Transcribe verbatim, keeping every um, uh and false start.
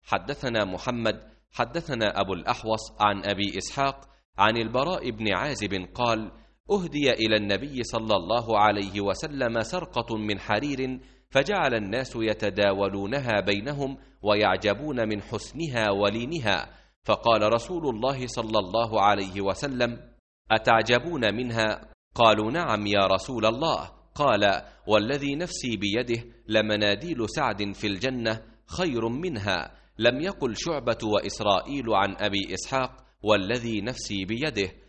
حدثنا محمد حدثنا أبو الأحوص عن أبي إسحاق عن البراء بن عازب قال: أهدي إلى النبي صلى الله عليه وسلم سرقة من حرير، فجعل الناس يتداولونها بينهم ويعجبون من حسنها ولينها، فقال رسول الله صلى الله عليه وسلم: أتعجبون منها؟ قالوا: نعم يا رسول الله. قال: والذي نفسي بيده لمناديل سعد في الجنة خير منها. لم يقل شعبة وإسرائيل عن أبي إسحاق والذي نفسي بيده،